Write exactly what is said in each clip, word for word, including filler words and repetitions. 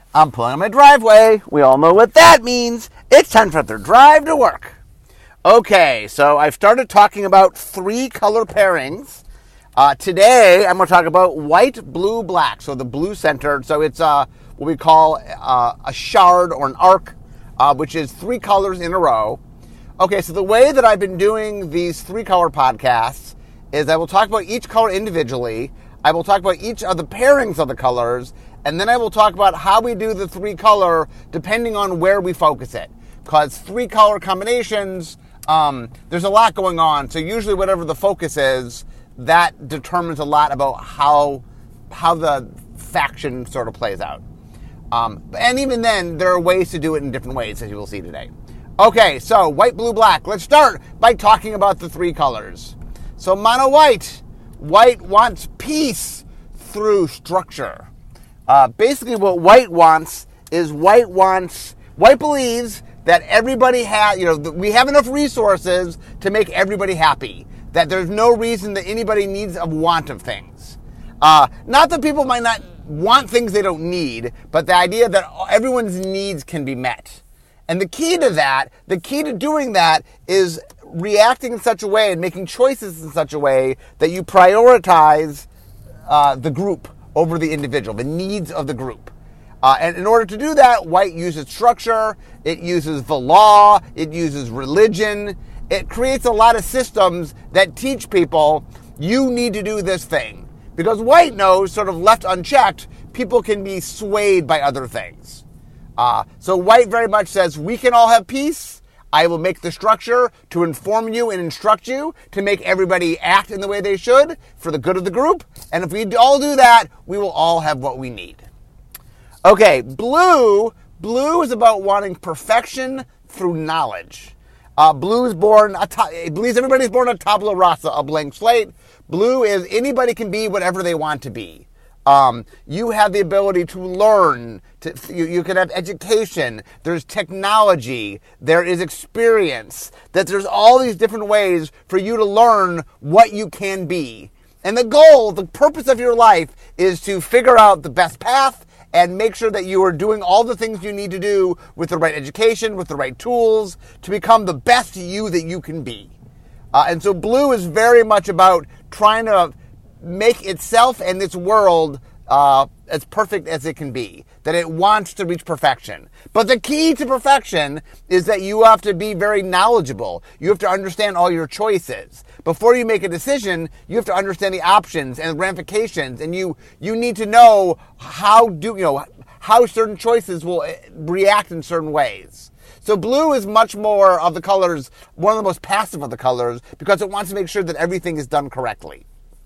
I'm pulling on my driveway. We all know what that means. It's time for their drive to work. Okay, so I've started talking about three color pairings. Uh, today, I'm going to talk about white, blue, black. So the blue centered. So it's uh, what we call uh, a shard or an arc, uh, which is three colors in a row. Okay, so the way that I've been doing these three color podcasts is I will talk about each color individually. I will talk about each of the pairings of the colors. And then I will talk about how we do the three color depending on where we focus it. Because three color combinations, um, there's a lot going on. So usually whatever the focus is, that determines a lot about how how the faction sort of plays out. Um, and even then, there are ways to do it in different ways, as you will see today. Okay, so white, blue, black. Let's start by talking about the three colors. So mono white. White wants peace through structure. Uh, basically, what white wants is white wants, white believes that everybody has, you know, we have enough resources to make everybody happy. That there's no reason that anybody needs a want of things. Uh, not that people might not want things they don't need, but the idea that everyone's needs can be met. And the key to that, the key to doing that is reacting in such a way and making choices in such a way that you prioritize uh, the group over the individual, the needs of the group. Uh, and in order to do that, white uses structure, it uses the law, it uses religion. It creates a lot of systems that teach people, you need to do this thing. Because white knows, sort of left unchecked, people can be swayed by other things. Uh, so white very much says, we can all have peace. I will make the structure to inform you and instruct you to make everybody act in the way they should for the good of the group. And if we all do that, we will all have what we need. Okay, blue. Blue is about wanting perfection through knowledge. Uh, blue is born, it believes everybody's born a tabula rasa, a blank slate. Blue is anybody can be whatever they want to be. Um, you have the ability to learn, to, you, you can have education, there's technology, there is experience, that there's all these different ways for you to learn what you can be. And the goal, the purpose of your life is to figure out the best path and make sure that you are doing all the things you need to do with the right education, with the right tools, to become the best you that you can be. Uh, and so blue is very much about trying to make itself and its world uh, as perfect as it can be, that it wants to reach perfection. But the key to perfection is that you have to be very knowledgeable. You have to understand all your choices. Before you make a decision, you have to understand the options and ramifications, and you you need to know how do you know how certain choices will react in certain ways. So blue is much more of the colors, one of the most passive of the colors, because it wants to make sure that everything is done correctly.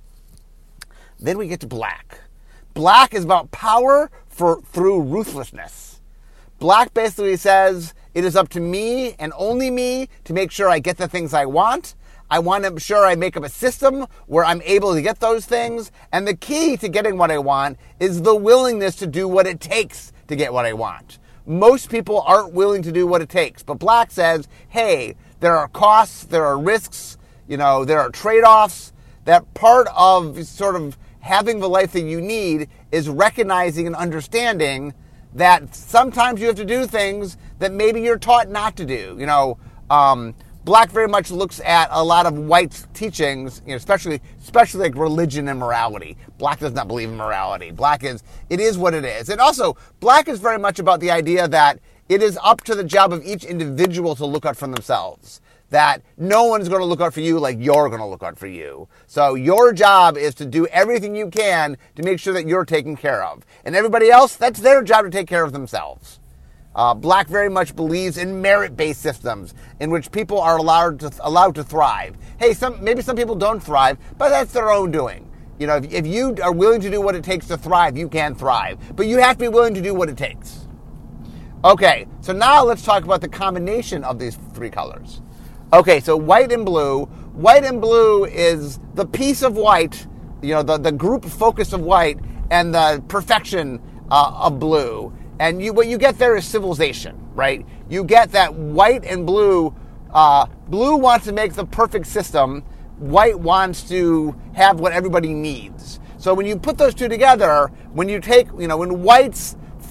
Then we get to black. Black is about power for through ruthlessness. Black basically says, it is up to me and only me to make sure I get the things I want. I want to make sure I make up a system where I'm able to get those things. And the key to getting what I want is the willingness to do what it takes to get what I want. Most people aren't willing to do what it takes. But black says, hey, there are costs, there are risks, you know, there are trade-offs. That part of sort of having the life that you need is recognizing and understanding that sometimes you have to do things that maybe you're taught not to do. You know, um, black very much looks at a lot of white teachings, you know, especially especially like religion and morality. Black does not believe in morality. Black is, it is what it is. And also, black is very much about the idea that it is up to the job of each individual to look out for themselves. That no one's going to look out for you like you're going to look out for you. So your job is to do everything you can to make sure that you're taken care of. And everybody else, that's their job to take care of themselves. Uh, black very much believes in merit-based systems in which people are allowed to allowed to thrive. Hey, some maybe some people don't thrive, but that's their own doing. You know, if, if you are willing to do what it takes to thrive, you can thrive. But you have to be willing to do what it takes. Okay, so now let's talk about the combination of these three colors. Okay, so white and blue. White and blue is the piece of white, you know, the, the group focus of white and the perfection uh, of blue. And you, what you get there is civilization, right? You get that white and blue. Uh, blue wants to make the perfect system. White wants to have what everybody needs. So when you put those two together, when you take, you know, when white's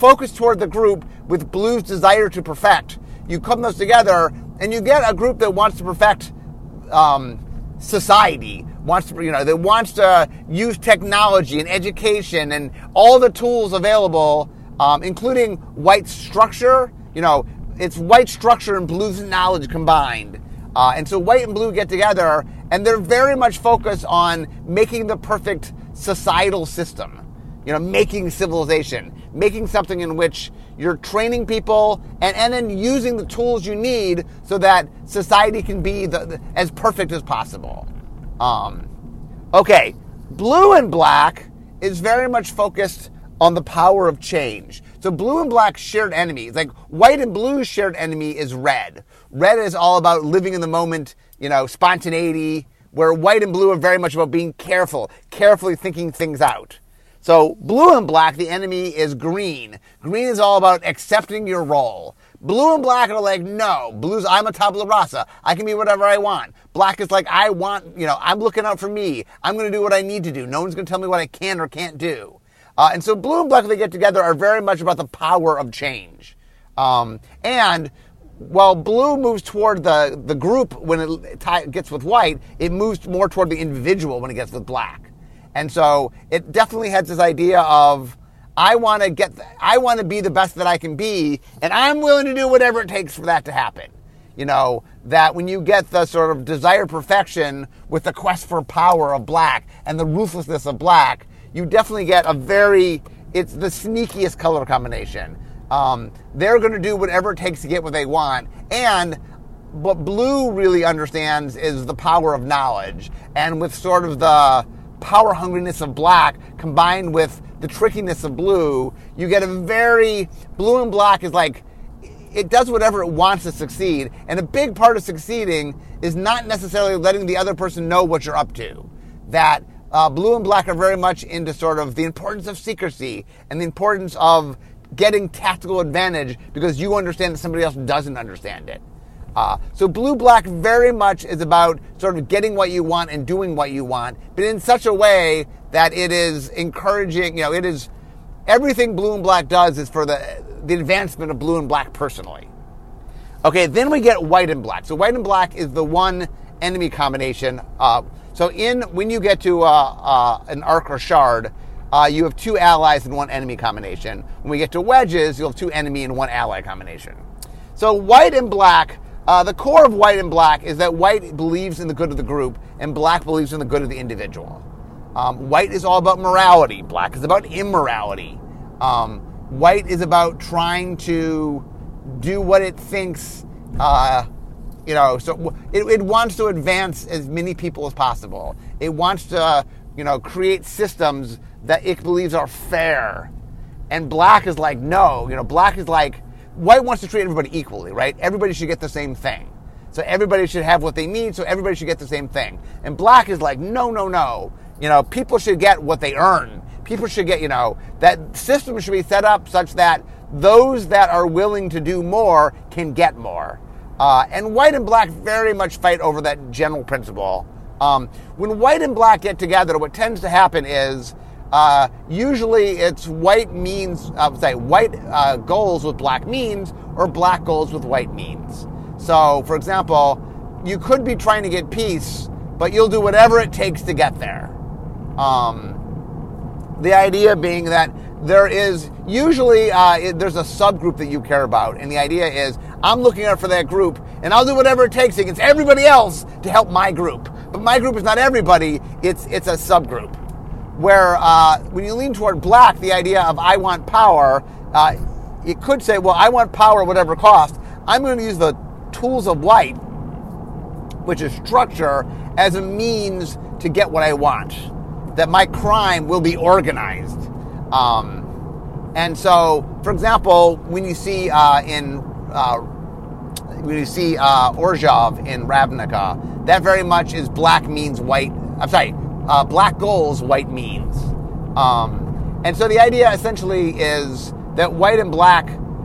focus toward the group with blue's desire to perfect. You come those together, and you get a group that wants to perfect um, society, wants to, you know, that wants to use technology and education and all the tools available, um, including white structure. You know, it's white structure and blue's knowledge combined. Uh, and so white and blue get together, and they're very much focused on making the perfect societal system. You know, making civilization, making something in which you're training people and, and then using the tools you need so that society can be the, the, as perfect as possible. Um, okay, blue and black is very much focused on the power of change. So blue and black shared enemies. Like white and blue's shared enemy is red. Red is all about living in the moment, you know, spontaneity, where white and blue are very much about being careful, carefully thinking things out. So blue and black, the enemy is green. Green is all about accepting your role. Blue and black are like, no. Blue's, I'm a tabula rasa. I can be whatever I want. Black is like, I want, you know, I'm looking out for me. I'm going to do what I need to do. No one's going to tell me what I can or can't do. Uh, and so blue and black, when they get together, are very much about the power of change. Um, and while blue moves toward the, the group when it t- gets with white, it moves more toward the individual when it gets with black. And so it definitely has this idea of, I want to get, I want to be the best that I can be, and I'm willing to do whatever it takes for that to happen. You know, that when you get the sort of desired perfection with the quest for power of black and the ruthlessness of black, you definitely get a very, it's the sneakiest color combination. Um, they're going to do whatever it takes to get what they want, and what blue really understands is the power of knowledge, and with sort of the power hungriness of black combined with the trickiness of blue, you get a very, blue and black is like, it does whatever it wants to succeed. And a big part of succeeding is not necessarily letting the other person know what you're up to. That uh, blue and black are very much into sort of the importance of secrecy and the importance of getting tactical advantage because you understand that somebody else doesn't understand it. Uh, so blue-black very much is about sort of getting what you want and doing what you want, but in such a way that it is encouraging, you know, it is, everything blue and black does is for the, the advancement of blue and black personally. Okay, then we get white and black. So white and black is the one enemy combination. Uh, so in, when you get to uh, uh, an arc or shard, uh, you have two allies and one enemy combination. When we get to wedges, you'll have two enemy and one ally combination. So white and black, Uh, the core of white and black is that white believes in the good of the group and black believes in the good of the individual. Um, white is all about morality. Black is about immorality. Um, white is about trying to do what it thinks, uh, you know, so it, it wants to advance as many people as possible. It wants to, you know, create systems that it believes are fair. And black is like, no, you know, black is like, white wants to treat everybody equally, right? Everybody should get the same thing. So everybody should have what they need, so everybody should get the same thing. And black is like, no, no, no. You know, people should get what they earn. People should get, you know, that system should be set up such that those that are willing to do more can get more. Uh, and white and black very much fight over that general principle. Um, when white and black get together, what tends to happen is Uh, usually it's white means, uh, say, white uh, goals with black means, or black goals with white means. So, for example, you could be trying to get peace, but you'll do whatever it takes to get there. Um, the idea being that there is usually, uh, it, there's a subgroup that you care about, and the idea is, I'm looking out for that group, and I'll do whatever it takes against everybody else to help my group. But my group is not everybody, it's it's a subgroup. Where uh, when you lean toward black, the idea of I want power, uh, it could say, well, I want power at whatever cost. I'm going to use the tools of white, which is structure, as a means to get what I want. That my crime will be organized. Um, and so, for example, when you see uh, in uh, when you see uh, Orzhov in Ravnica, that very much is black means white. I'm sorry. Uh, black goals, white means. Um, and so the idea essentially is that white and black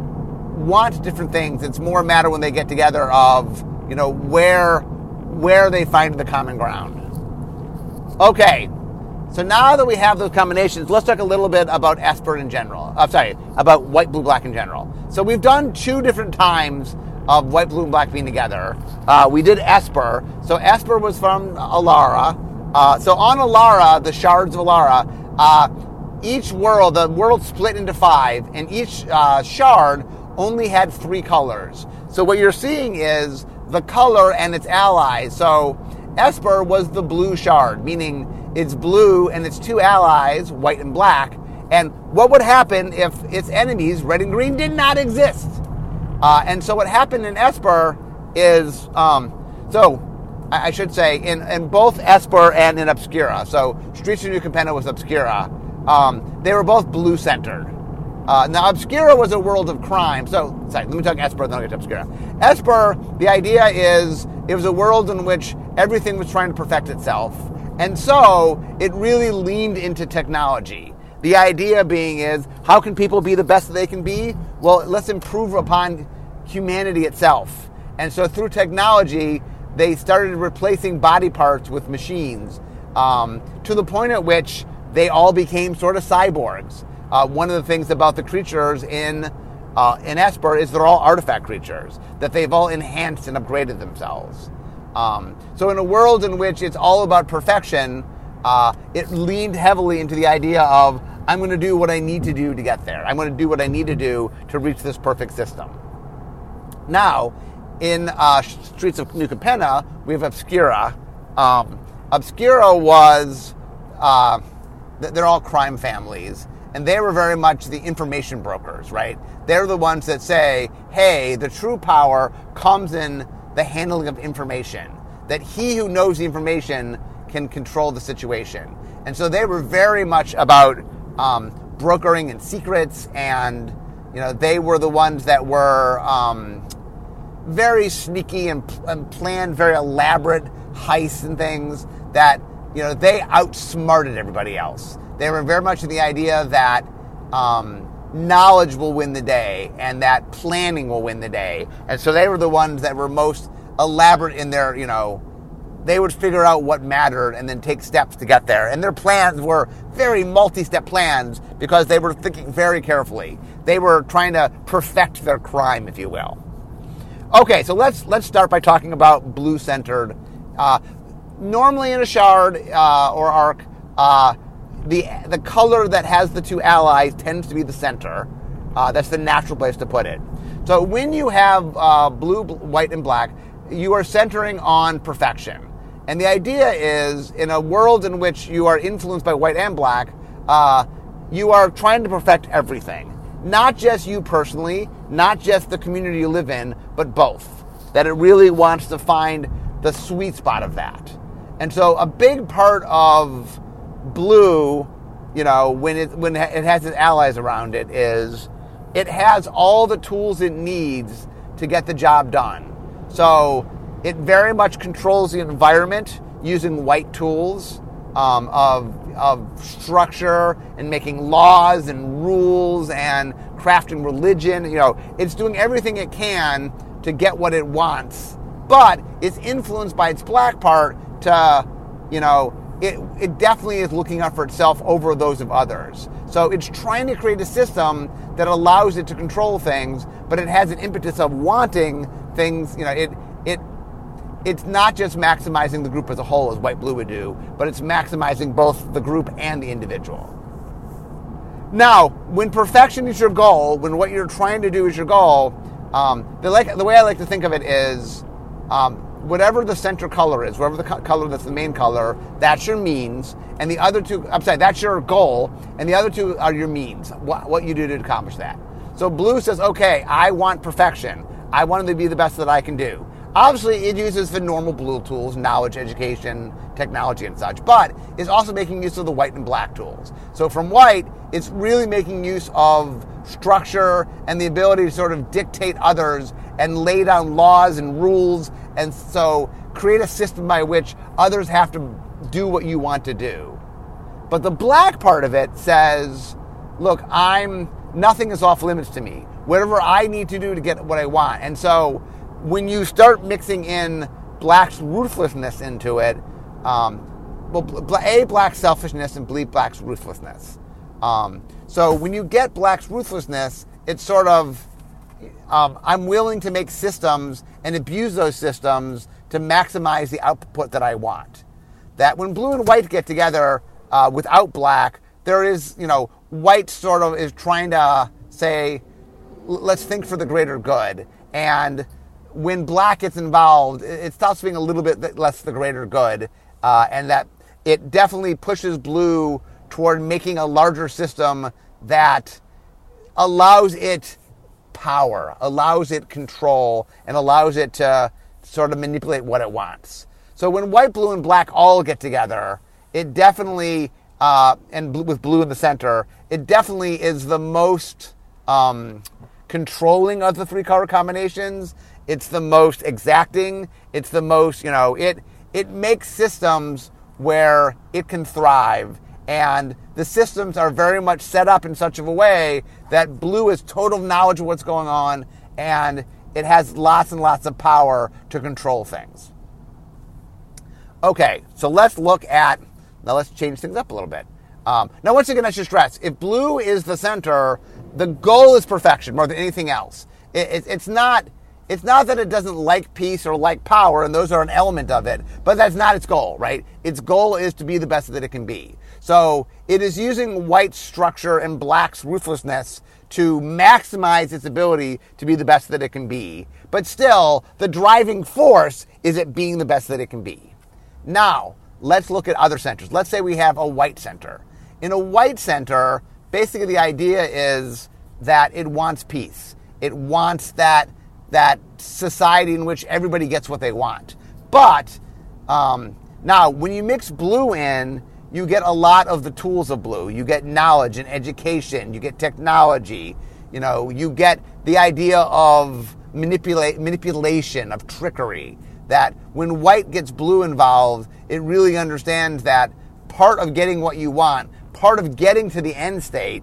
want different things. It's more a matter when they get together of, you know, where where they find the common ground. Okay, So now that we have those combinations, let's talk a little bit about Esper in general. I'm sorry, about white, blue, black in general. So we've done two different times of white, blue, and black being together. Uh, we did Esper. So Esper was from Alara. Uh, so on Alara, the shards of Alara, uh, each world, the world split into five, and each uh, shard only had three colors. So what you're seeing is the color and its allies. So Esper was the blue shard, meaning it's blue and its two allies, white and black. And what would happen if its enemies, red and green, did not exist? Uh, and so what happened in Esper is, um, so I should say, in, in both Esper and in Obscura, so Streets of New Capenna was Obscura, um, they were both blue-centered. Uh, now, Obscura was a world of crime. So, sorry, let me talk Esper, then I'll get to Obscura. Esper, the idea is, it was a world in which everything was trying to perfect itself. And so, it really leaned into technology. The idea being is, how can people be the best that they can be? Well, let's improve upon humanity itself. And so, through technology, they started replacing body parts with machines, um, to the point at which they all became sort of cyborgs. Uh, one of the things about the creatures in uh, in Esper is they're all artifact creatures, that they've all enhanced and upgraded themselves. Um, so in a world in which it's all about perfection, uh, it leaned heavily into the idea of, I'm going to do what I need to do to get there. I'm going to do what I need to do to reach this perfect system. Now, in uh, Streets of New Capenna, we have Obscura. Um, Obscura was, uh, they're all crime families. And they were very much the information brokers, right? They're the ones that say, hey, the true power comes in the handling of information, that he who knows the information can control the situation. And so they were very much about um, brokering and secrets, and you know, they were the ones that were um, very sneaky and, and planned very elaborate heists and things that, you know, they outsmarted everybody else. They were very much in the idea that um, knowledge will win the day and that planning will win the day. And so they were the ones that were most elaborate in their, you know, they would figure out what mattered and then take steps to get there. And their plans were very multi-step plans because they were thinking very carefully. They were trying to perfect their crime, if you will. Okay, so let's let's start by talking about blue-centered. Uh, normally in a shard uh, or arc, uh, The the color that has the two allies tends to be the center. Uh, that's the natural place to put it. So when you have uh, blue, white, and black, you are centering on perfection. And the idea is, in a world in which you are influenced by white and black, uh, you are trying to perfect everything. Not just you personally, not just the community you live in, but both. That it really wants to find the sweet spot of that. And so a big part of blue, you know, when it when it has its allies around it, is it has all the tools it needs to get the job done. So it very much controls the environment using white tools um, of of structure and making laws and rules and crafting religion. You know, it's doing everything it can to get what it wants, but it's influenced by its black part to, you know, It, it definitely is looking out for itself over those of others. So it's trying to create a system that allows it to control things, but it has an impetus of wanting things. You know, it it it's not just maximizing the group as a whole, as white blue would do, but it's maximizing both the group and the individual. Now, when perfection is your goal, when what you're trying to do is your goal, um, the like the way I like to think of it is. Um, Whatever the center color is, whatever the co- color that's the main color, that's your means, and the other two, I'm sorry, that's your goal, and the other two are your means, what, what you do to accomplish that. So blue says, okay, I want perfection. I want it to be the best that I can do. Obviously, it uses the normal blue tools, knowledge, education, technology, and such, but it's also making use of the white and black tools. So from white, it's really making use of structure and the ability to sort of dictate others and lay down laws and rules, and so create a system by which others have to do what you want to do. But the black part of it says, look, I'm nothing is off limits to me. Whatever I need to do to get what I want. And so when you start mixing in black's ruthlessness into it, um, well, A, black's selfishness, and B, black's ruthlessness. Um, so when you get black's ruthlessness, it's sort of, um, I'm willing to make systems and abuse those systems to maximize the output that I want. That when blue and white get together uh, without black, there is, you know, white sort of is trying to say, let's think for the greater good. And when black gets involved, it stops being a little bit less the greater good. Uh, and that it definitely pushes blue toward making a larger system that allows it power, allows it control, and allows it to sort of manipulate what it wants. So when white, blue, and black all get together, it definitely, uh, and blue, with blue in the center, it definitely is the most um, controlling of the three color combinations. It's the most exacting. It's the most, you know, it it makes systems where it can thrive. And the systems are very much set up in such a way that blue has total knowledge of what's going on, and it has lots and lots of power to control things. Okay, so let's look at, now let's change things up a little bit. Um, now, once again, I should stress, if blue is the center, the goal is perfection more than anything else. It, it, it's not... It's not that it doesn't like peace or like power, and those are an element of it, but that's not its goal, right? Its goal is to be the best that it can be. So it is using white's structure and black's ruthlessness to maximize its ability to be the best that it can be. But still, the driving force is it being the best that it can be. Now, let's look at other centers. Let's say we have a white center. In a white center, basically the idea is that it wants peace. It wants that that society in which everybody gets what they want. But um, now, when you mix blue in, you get a lot of the tools of blue. You get knowledge and education. You get technology. You know, you get the idea of manipulate manipulation, of trickery. That when white gets blue involved, it really understands that part of getting what you want, part of getting to the end state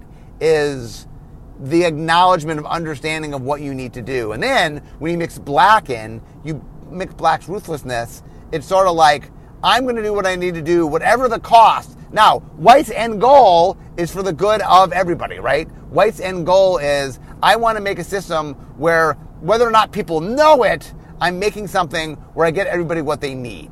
is the acknowledgement of understanding of what you need to do. And then when you mix black in, you mix black's ruthlessness, it's sort of like, I'm going to do what I need to do, whatever the cost. Now, white's end goal is for the good of everybody, right? White's end goal is, I want to make a system where, whether or not people know it, I'm making something where I get everybody what they need.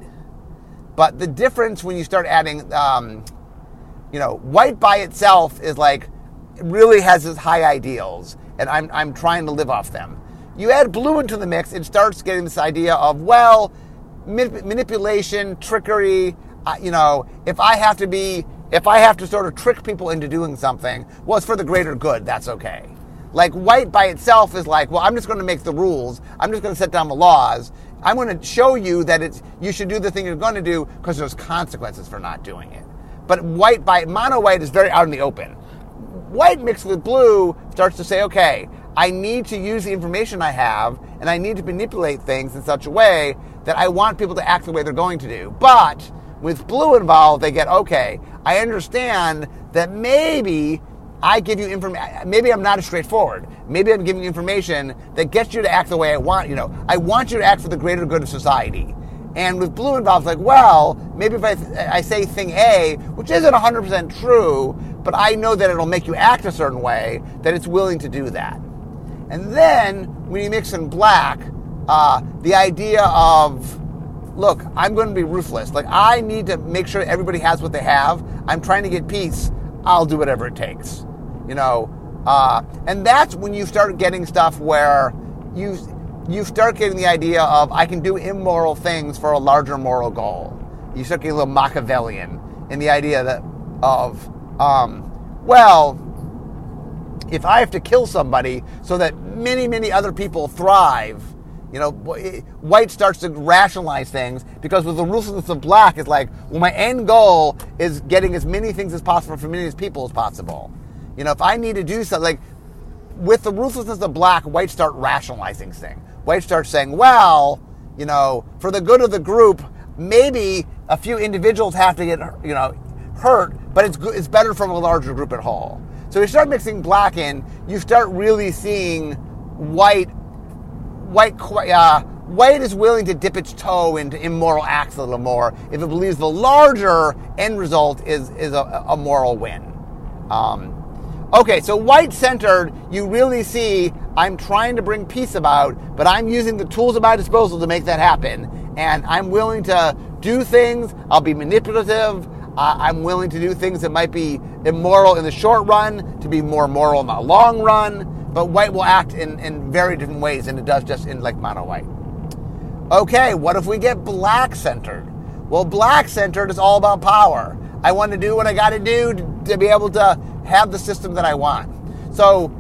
But the difference when you start adding, um, you know, white by itself is like, really has its high ideals, and I'm I'm trying to live off them. You add blue into the mix, it starts getting this idea of, well, manip- manipulation, trickery. Uh, you know, if I have to be, if I have to sort of trick people into doing something, well, it's for the greater good. That's okay. Like white by itself is like, well, I'm just going to make the rules. I'm just going to set down the laws. I'm going to show you that it's you should do the thing you're going to do because there's consequences for not doing it. But white by mono white is very out in the open. White mixed with blue starts to say, okay, I need to use the information I have, and I need to manipulate things in such a way that I want people to act the way they're going to do. But with blue involved, they get, okay, I understand that maybe I give you information, maybe I'm not as straightforward. Maybe I'm giving you information that gets you to act the way I want, you know, I want you to act for the greater good of society. And with blue involved, like, well, maybe if I, I say thing A, which isn't one hundred percent true, but I know that it'll make you act a certain way, that it's willing to do that. And then, when you mix in black, uh, the idea of, look, I'm going to be ruthless. Like, I need to make sure everybody has what they have. I'm trying to get peace. I'll do whatever it takes. You know, uh, and that's when you start getting stuff where you... you start getting the idea of, I can do immoral things for a larger moral goal. You start getting a little Machiavellian in the idea that of, um, well, if I have to kill somebody so that many, many other people thrive, you know, white starts to rationalize things because with the ruthlessness of black, it's like, well, my end goal is getting as many things as possible for as many people as possible. You know, if I need to do something, like, with the ruthlessness of black, white start rationalizing things. White starts saying, well, you know, for the good of the group, maybe a few individuals have to get, you know, hurt, but it's it's better from a larger group at whole. So you start mixing black in, you start really seeing white, white, uh, white is willing to dip its toe into immoral acts a little more if it believes the larger end result is, is a, a moral win. Um, okay, so white-centered, you really see I'm trying to bring peace about, but I'm using the tools at my disposal to make that happen. And I'm willing to do things. I'll be manipulative. Uh, I'm willing to do things that might be immoral in the short run to be more moral in the long run. But white will act in, in very different ways than it does just in like mono white. Okay, what if we get black-centered? Well, black-centered is all about power. I want to do what I got to do to be able to have the system that I want. So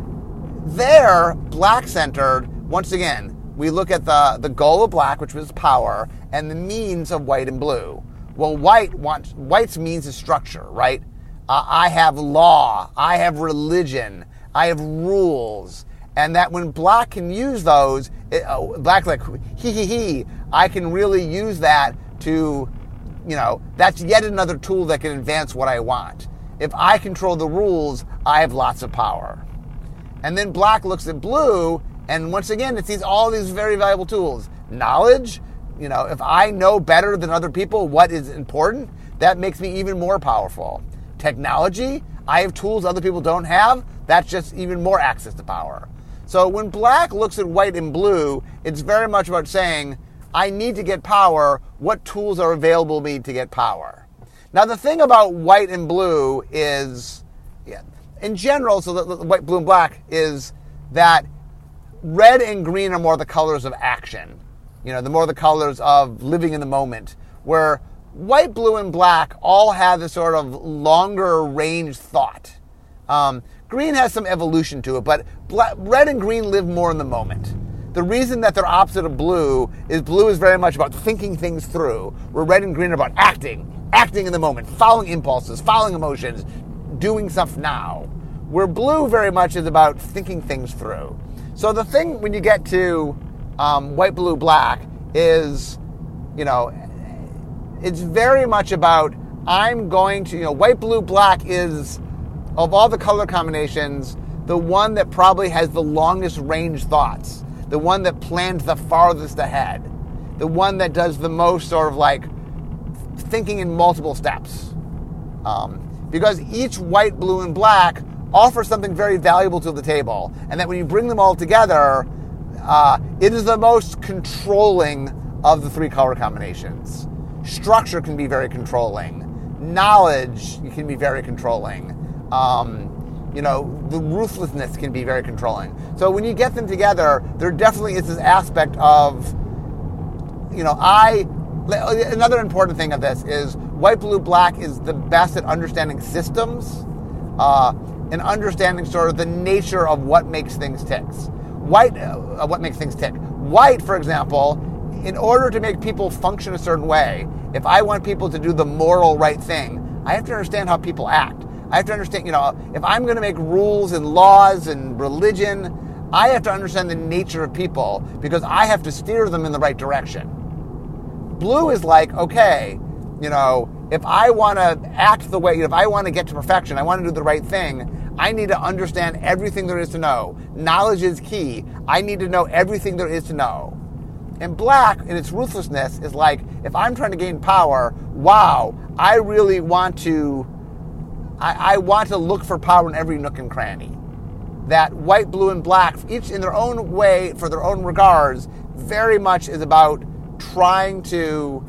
there, black-centered, once again, we look at the, the goal of black, which was power, and the means of white and blue. Well, white wants white's means is structure, right? Uh, I have law, I have religion, I have rules, and that when black can use those, it, uh, black like he he he, I can really use that to, you know, that's yet another tool that can advance what I want. If I control the rules, I have lots of power. And then black looks at blue, and once again, it sees all these very valuable tools. Knowledge, you know, if I know better than other people what is important, that makes me even more powerful. Technology, I have tools other people don't have, that's just even more access to power. So when black looks at white and blue, it's very much about saying, I need to get power, what tools are available to me to get power? Now the thing about white and blue is, yeah, in general, so the, the white, blue, and black is that red and green are more the colors of action. You know, the more the colors of living in the moment. Where white, blue, and black all have this sort of longer range thought. Um, green has some evolution to it, but black, red and green live more in the moment. The reason that they're opposite of blue is blue is very much about thinking things through, where red and green are about acting, acting in the moment, following impulses, following emotions, doing stuff now. Where blue very much is about thinking things through. So the thing when you get to um, white, blue, black is, you know, it's very much about I'm going to, you know, white, blue, black is, of all the color combinations, the one that probably has the longest range thoughts, the one that plans the farthest ahead, the one that does the most sort of like thinking in multiple steps. Um, because each white, blue, and black offer something very valuable to the table, and that when you bring them all together, uh, it is the most controlling of the three color combinations. Structure can be very controlling. Knowledge can be very controlling. Um, you know, the ruthlessness can be very controlling. So when you get them together, there definitely is this aspect of, you know, I, another important thing of this is white, blue, black is the best at understanding systems, uh, and understanding sort of the nature of what makes things tick. White, uh, what makes things tick. White, for example, in order to make people function a certain way, if I want people to do the moral right thing, I have to understand how people act. I have to understand, you know, if I'm going to make rules and laws and religion, I have to understand the nature of people because I have to steer them in the right direction. Blue is like, okay, you know, if I want to act the way, if I want to get to perfection, I want to do the right thing, I need to understand everything there is to know. Knowledge is key. I need to know everything there is to know. And black, in its ruthlessness, is like, if I'm trying to gain power, wow, I really want to, I, I want to look for power in every nook and cranny. That white, blue, and black, each in their own way, for their own regards, very much is about trying to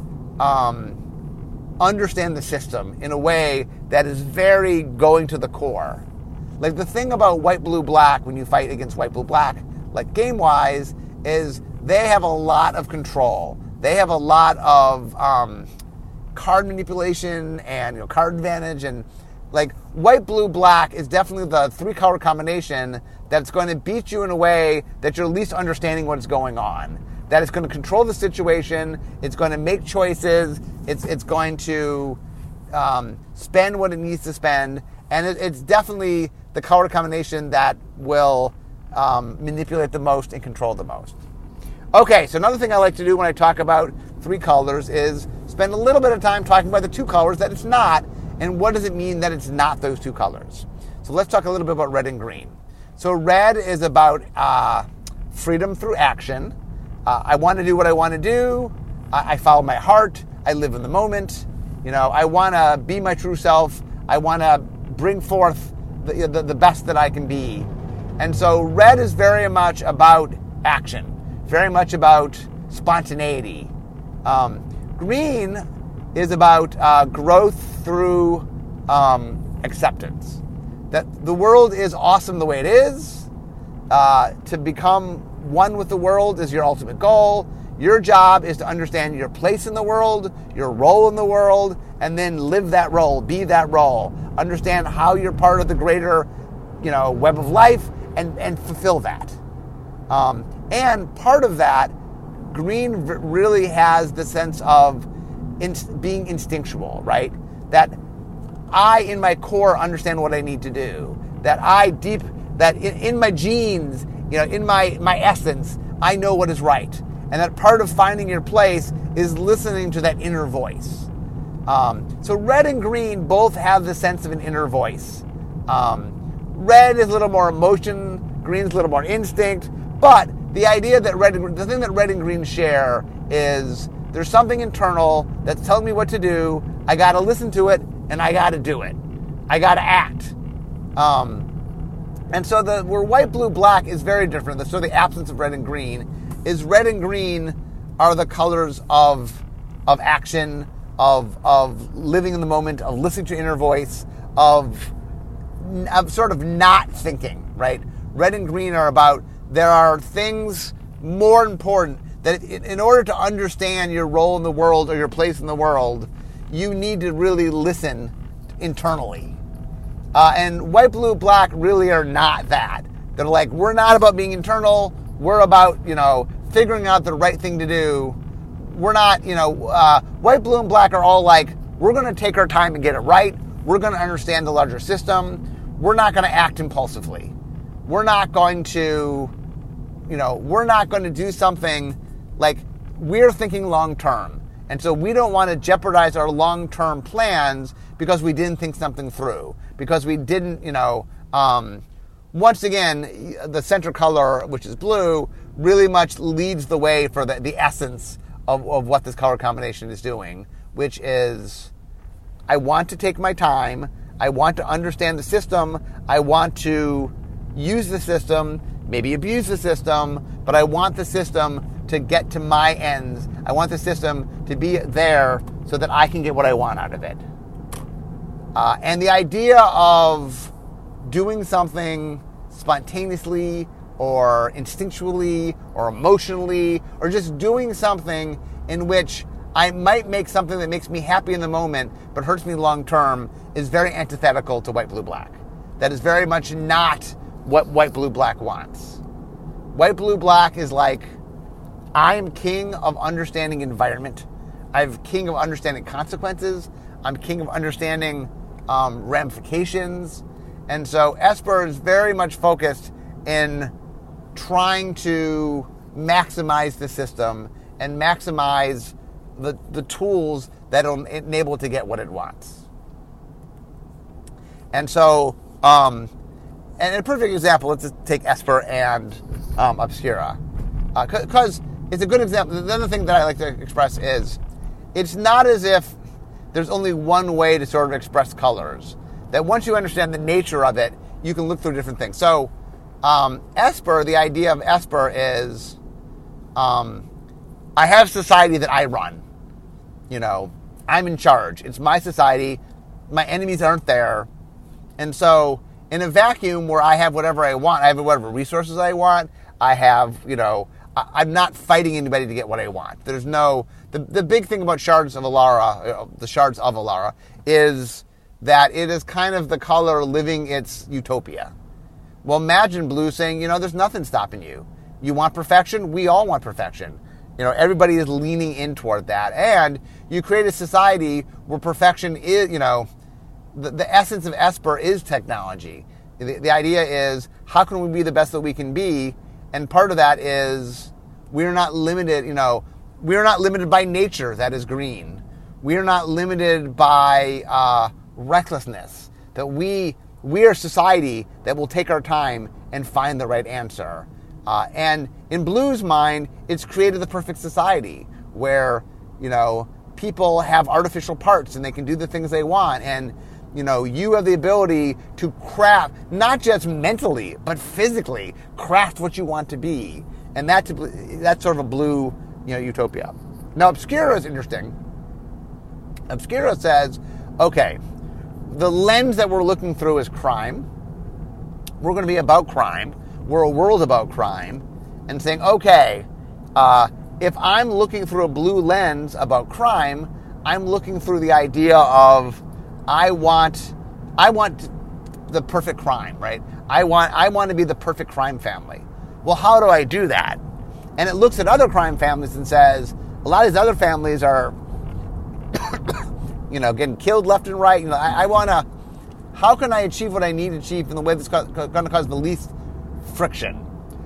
um, understand the system in a way that is very going to the core. Like the thing about white, blue, black, when you fight against white, blue, black, like game-wise, is they have a lot of control. They have a lot of um, card manipulation and, you know, card advantage. And like white, blue, black is definitely the three-color combination that's going to beat you in a way that you're at least understanding what's going on. That it's going to control the situation. It's going to make choices. It's it's going to um, spend what it needs to spend. And it, it's definitely the color combination that will um, manipulate the most and control the most. Okay, so another thing I like to do when I talk about three colors is spend a little bit of time talking about the two colors that it's not, and what does it mean that it's not those two colors. So let's talk a little bit about red and green. So red is about uh, freedom through action. uh, I want to do what I want to do. I, I follow my heart. I live in the moment. You know, I want to be my true self. I want to bring forth the, the, the best that I can be. And so red is very much about action, very much about spontaneity. Um, green is about uh, growth through um, acceptance. That the world is awesome the way it is. Uh, to become one with the world is your ultimate goal. Your job is to understand your place in the world, your role in the world, and then live that role, be that role. Understand how you're part of the greater, you know, web of life, and, and fulfill that. Um, and part of that, green really has the sense of inst- being instinctual, right? That I, in my core, understand what I need to do. That I deep, that in, in my genes, you know, in my, my essence, I know what is right. And that part of finding your place is listening to that inner voice. Um, so red and green both have the sense of an inner voice. Um, red is a little more emotion, green is a little more instinct, but the idea that red and, the thing that red and green share is there's something internal that's telling me what to do. I got to listen to it, and I got to do it. I got to act. Um, and so the where white, blue, black is very different. So the absence of red and green is red and green are the colors of of action, of of living in the moment, of listening to your inner voice, of of sort of not thinking, right? Red and green are about there are things more important that in order to understand your role in the world or your place in the world, you need to really listen internally. Uh, and white, blue, black really are not that. They're like, we're not about being internal. We're about, you know, figuring out the right thing to do. We're not, you know, uh, white, blue, and black are all like, we're going to take our time and get it right. We're going to understand the larger system. We're not going to act impulsively. We're not going to, you know, we're not going to do something like we're thinking long term. And so we don't want to jeopardize our long-term plans because we didn't think something through, because we didn't, you know, um, once again, the central color, which is blue, really much leads the way for the, the essence of, of what this color combination is doing, which is I want to take my time. I want to understand the system. I want to use the system, maybe abuse the system, but I want the system to get to my ends. I want the system to be there so that I can get what I want out of it. Uh, and the idea of doing something spontaneously or instinctually or emotionally or just doing something in which I might make something that makes me happy in the moment but hurts me long term is very antithetical to white, blue, black. That is very much not what white, blue, black wants. White, blue, black is like, I am king of understanding environment. I'm king of understanding consequences. I'm king of understanding um, ramifications. And so Esper is very much focused in trying to maximize the system and maximize the, the tools that will enable it to get what it wants. And so, um, and a perfect example, let's just take Esper and um, Obscura. Because uh, it's a good example. The other thing that I like to express is it's not as if there's only one way to sort of express colors. That once you understand the nature of it, you can look through different things. So um, Esper, the idea of Esper is um, I have society that I run. You know, I'm in charge. It's my society. My enemies aren't there. And so in a vacuum where I have whatever I want, I have whatever resources I want, I have, you know, I'm not fighting anybody to get what I want. There's no... The, the big thing about Shards of Alara, the Shards of Alara, is that it is kind of the color living its utopia. Well, imagine blue saying, you know, there's nothing stopping you. You want perfection? We all want perfection. You know, everybody is leaning in toward that. And you create a society where perfection is, you know, the, the essence of Esper is technology. The, the idea is, how can we be the best that we can be? And part of that is we're not limited, you know, we're not limited by nature, that is green. We're not limited by uh, recklessness. That we we are a society that will take our time and find the right answer. Uh, and in Blue's mind, it's created the perfect society where, you know, people have artificial parts and they can do the things they want. And, you know, you have the ability to craft, not just mentally, but physically craft what you want to be. And that's, that's sort of a Blue, you know, utopia. Now, Obscura is interesting. Obscura says, okay, the lens that we're looking through is crime. We're going to be about crime. We're a world about crime. And saying, okay, uh, if I'm looking through a blue lens about crime, I'm looking through the idea of I want I want the perfect crime, right? I want I want to be the perfect crime family. Well, how do I do that? And it looks at other crime families and says, a lot of these other families are, you know, getting killed left and right. You know, I, I want to, how can I achieve what I need to achieve in the way that's going to cause the least friction?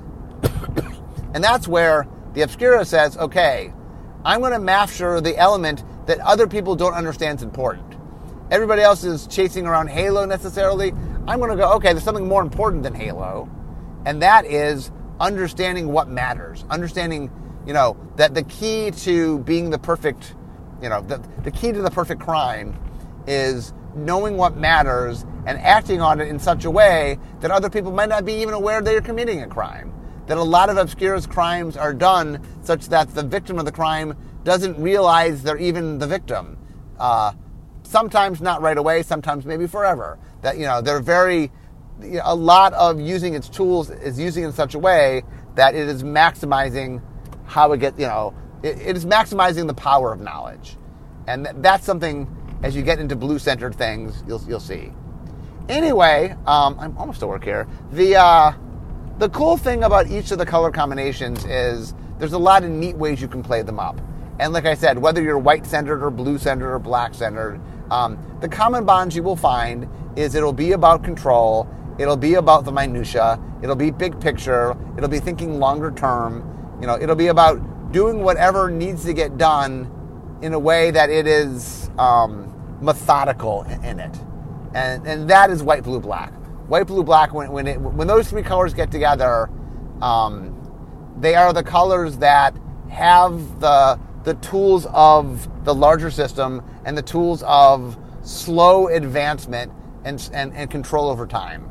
And that's where the Obscura says, okay, I'm going to master the element that other people don't understand is important. Everybody else is chasing around Halo necessarily. I'm going to go, okay, there's something more important than Halo, and that is understanding what matters. Understanding, you know, that the key to being the perfect, you know, the, the key to the perfect crime is knowing what matters and acting on it in such a way that other people might not be even aware they're committing a crime. That a lot of Obscura's crimes are done such that the victim of the crime doesn't realize they're even the victim. Uh, sometimes not right away, sometimes maybe forever. That, you know, they're very, you know, a lot of using its tools is using it in such a way that it is maximizing how it gets, you know, it, it is maximizing the power of knowledge. And th- that's something, as you get into blue-centered things, you'll you'll see. Anyway, um, I'm almost to work here. The uh, the cool thing about each of the color combinations is there's a lot of neat ways you can play them up. And like I said, whether you're white-centered or blue-centered or black-centered, um, the common bonds you will find is it'll be about control, it'll be about the minutia, it'll be big picture, it'll be thinking longer term, you know, it'll be about doing whatever needs to get done in a way that it is um, methodical in it. And and that is white, blue, black. White, blue, black, when when, it, when those three colors get together, um, they are the colors that have the the tools of the larger system and the tools of slow advancement and and, and control over time.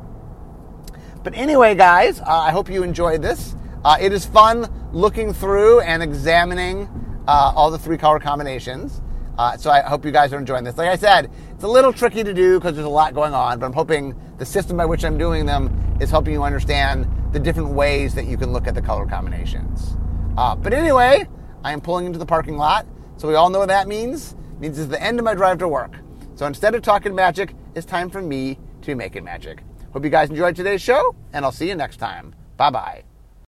But anyway, guys, uh, I hope you enjoyed this. Uh, it is fun looking through and examining uh, all the three color combinations. Uh, so I hope you guys are enjoying this. Like I said, it's a little tricky to do because there's a lot going on, but I'm hoping the system by which I'm doing them is helping you understand the different ways that you can look at the color combinations. Uh, but anyway, I am pulling into the parking lot, so we all know what that means. It means it's the end of my drive to work. So instead of talking magic, it's time for me to make it magic. Hope you guys enjoyed today's show, and I'll see you next time. Bye-bye.